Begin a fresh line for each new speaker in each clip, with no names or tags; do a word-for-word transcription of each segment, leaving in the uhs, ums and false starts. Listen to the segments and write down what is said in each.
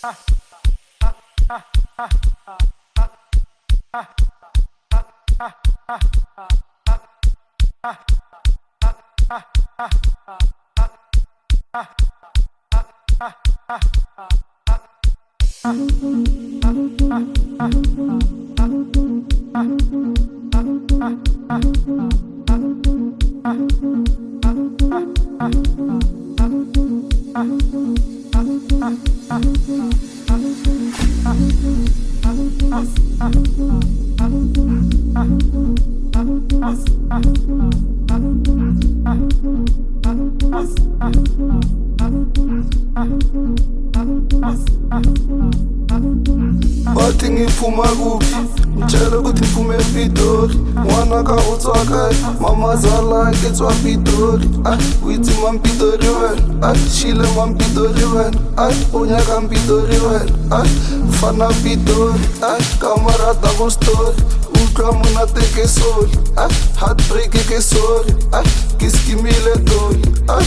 Bathi ngiphuma kuphi ngitshela ukuthi ngiphume ePitori ngwana ka utswaka mama zala ke tswa Pitori ah uyithi mam Pitori wena ah shile mam Pitori wena ah onya ka Pitori wena ah fana Pitori ah kamarada go story utlwa monate ke soli ah heartbreak ke soli ah kiskimile doli ah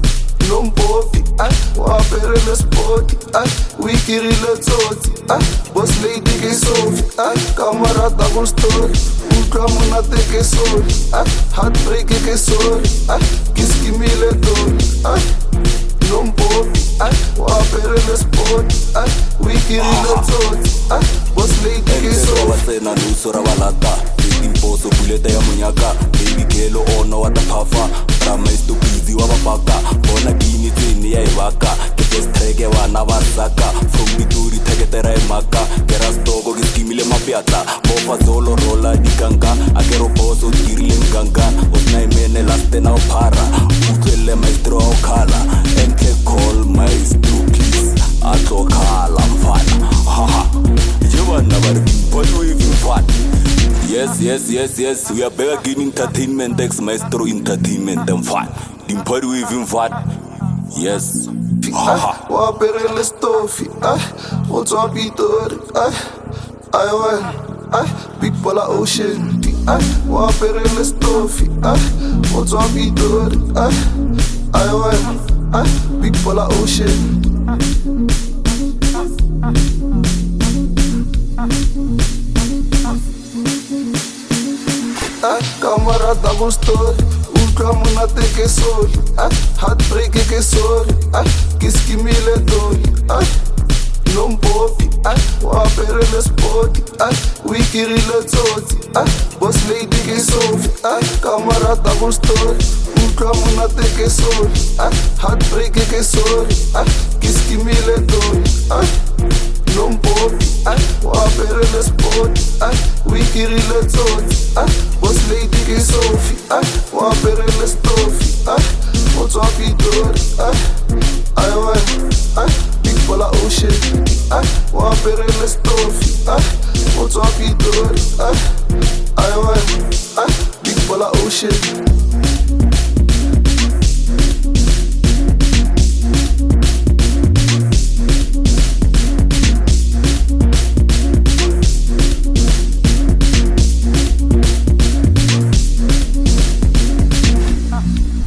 Lompopi, ah, waperele spoti, ah, wikirile tsoti, ah, boss lady ke sofi, ah, kamarada go story, utlwa monate ke soli, ah, heartbreak ke soli, ah, kiskimile doli, ah, Lompopi, ah, waperele spoti, ah, wikirile tsoti, ah, boss lady ke sofi.
Wasena nusura walata, imposo buleta ya munyaka, baby girl ono wataphafa, drama is too busy wababaka, bona dini tsini ya ibaka, ke best track wana basaka, from Pitori theketera emaka, kera stoko kiskimile mapiata, bofa zolo rola dikanga, akero boso dirile nganga, osna imene laste na opara, utlele maestro okala, enke call maestro please, atlo kala mfana, haha, jebana bari mpano hivi mfana. Yes, yes, yes, yes, we are back in entertainment, ex maestro entertainment, and fun. Dimpari with him fun. Yes.
Ah, waperele stofi, ah, utswa Pitori, ah, I went, ah, big bola ocean, ah, waperele stofi, ah, utswa Pitori, ah, I went, ah, big bola ocean. Ah, kamarada go story, utlwa monate ke soli, ah, heartbreak ke soli, ah, kiskimile doli, ah, Lompopi, ah, waperele spoti, ah, wikirile tsoti, ah, boss lady ke sofi, ah, kamarada go story, utlwa monate ke soli, ah, heartbreak ke soli, ah, kiskimile doli, ah, Lompopi, ah, waperele spoti, ah, wikirile tsoti, ah, boss lady ke sofi, ah, waperele stofi, ah, utswa Pitori, ah, I went, ah, big bola ocean, ah, waperele stofi, ah, utswa Pitori, ah, I went, ah, big bola ocean.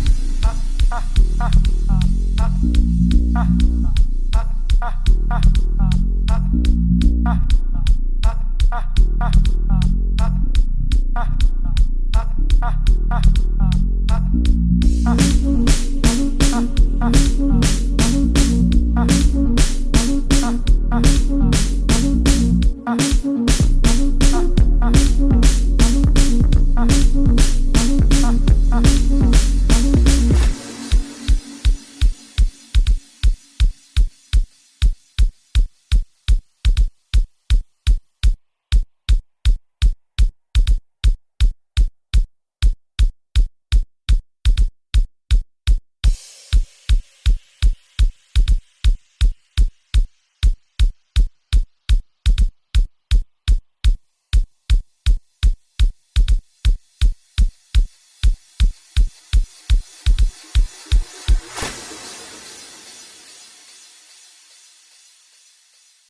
Ah, ah, ah, ah.